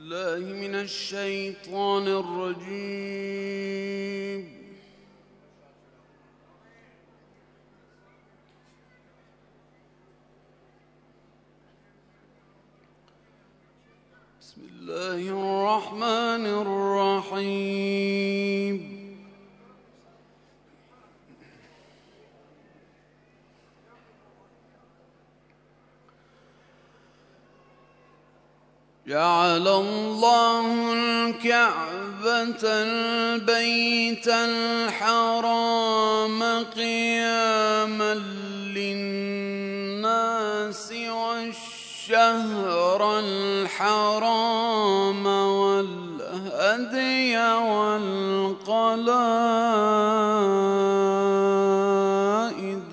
بالله من الشيطان الرجيم. بسم الله الرحمن الرحيم. جعل الله الكعبة البيت الحرام قياما للناس والشهر الحرام والهدي والقلائد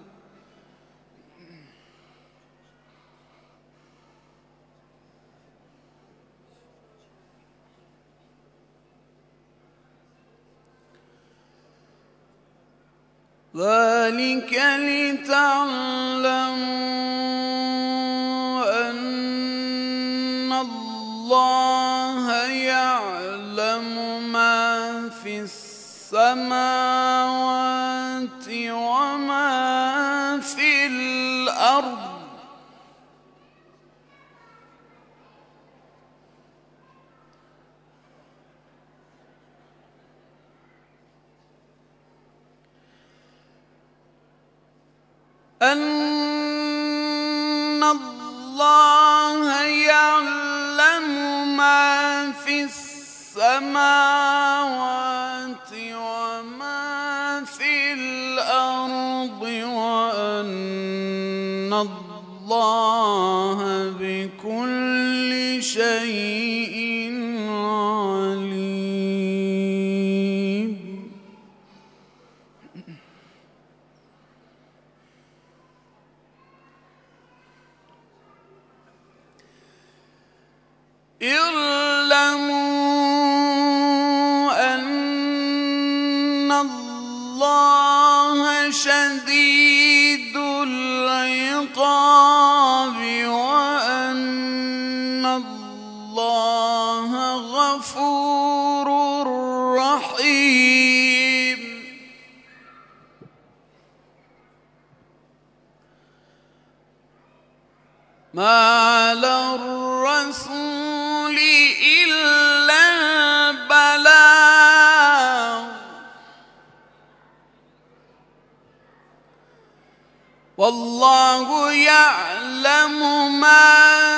ذلك لتعلموا أن الله يعلم ما في السماوات وما في الأرض أن الله يعلم ما في السماوات وما في الأرض وأن الله بكل شيء عليم. اعلموا أن الله شديد العقاب وأن الله غفور رحيم. ما على الرسول إلا البلاغ والله يعلم ما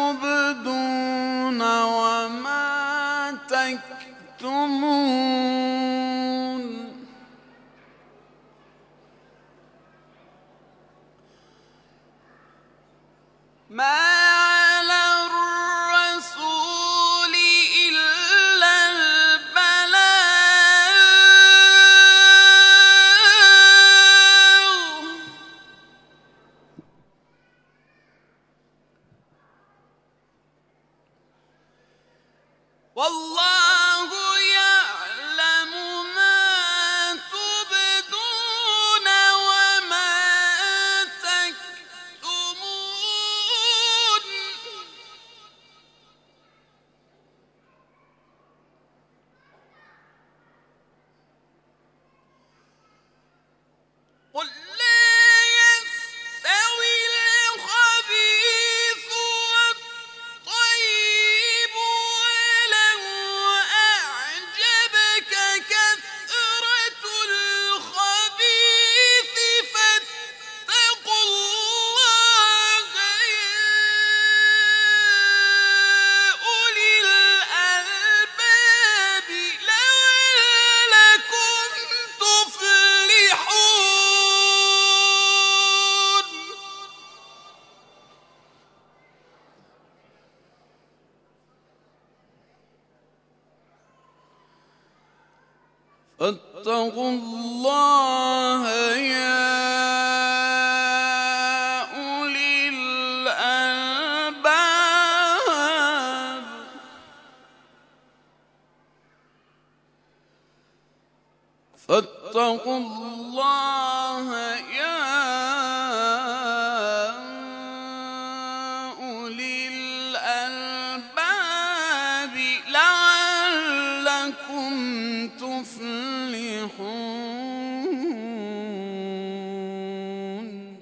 تبدون وما تكتمون. ما على الرسول إلا البلاغ والله يعلم ما تبدون وما تكتمون. قل لا يستوي الخبيث والطيب ولو أعجبك كثرة الخبيث فاتقوا الله يا أولي الألباب لعلكم تفلحون. فاتقوا الله يا أولي الألباب فاتقوا الله يا أولي الألباب المفلحون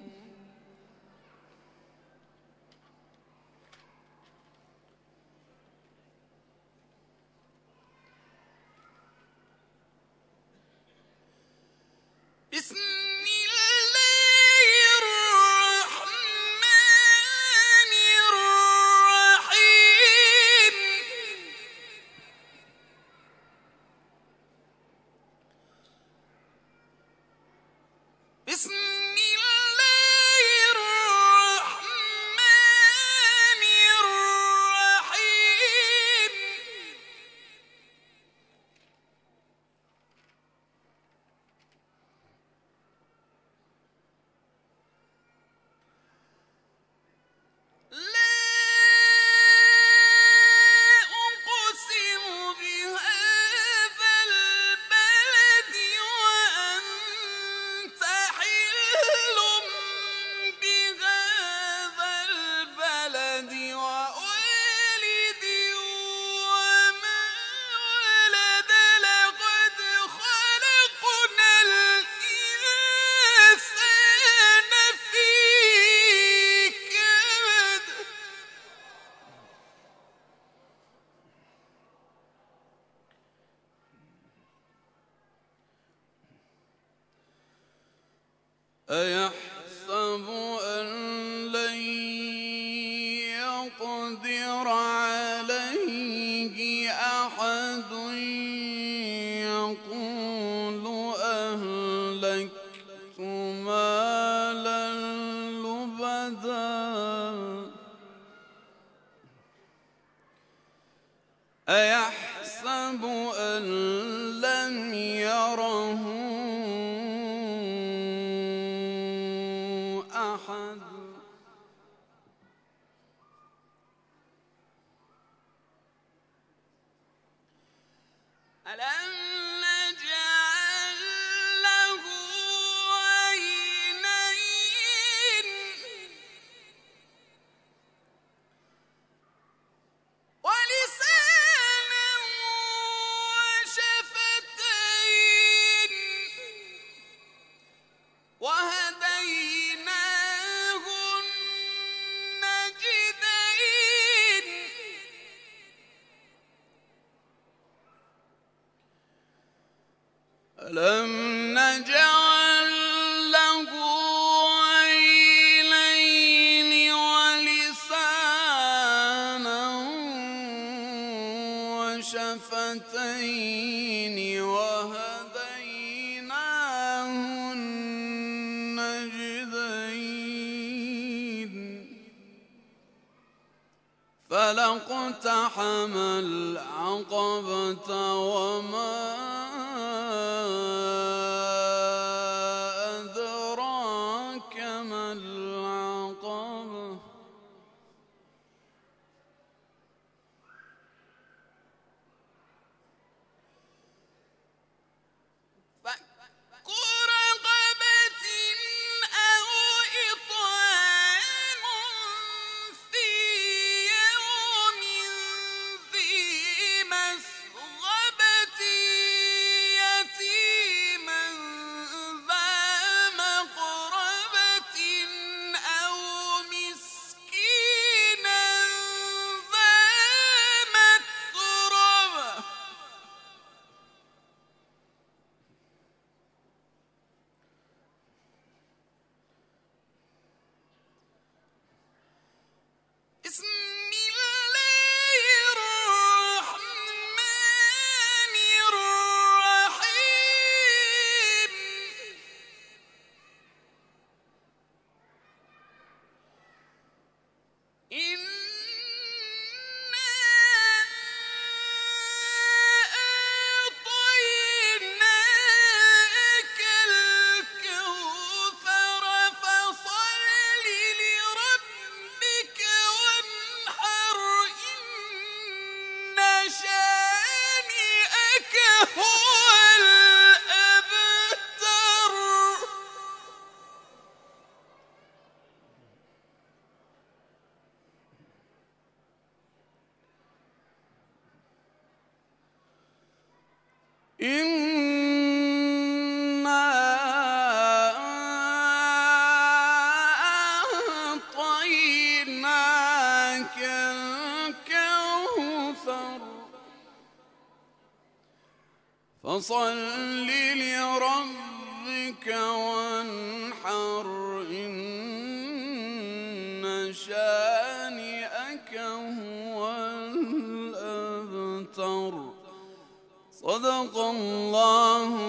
بسم الله الرحمن الرحيم بسم الله الرحمن الرحيم لا أقسم بهذا البلد وأنت حل بهذا البلد ووالد وما ولد لقد خلقنا الإنسان في كبد أيحسب أن لن يقدر عليه أحد يقول أهلكت مالا لبدا أيحسب أن لم يره أحد ألم نجعل له عينين ولسانا وشفتين وهديناه النجدين ألم نجعل له عينين ولسانا وشفتين وهديناه النجدين فلاقتحم العقبة وما أدراك ما العقبة فك رقبة أو إطعام في يوم ذي مسغبة يتيما ذا مقربة أو مسكينا ذا متربة بسم الله الرحمن الرحيم إنا أعطيناك الكوثر فصل لربك وانحر إن شانئك هو الأبتر إن فصل لربك وانحر إن شانئك هو الأبتر. صدق الله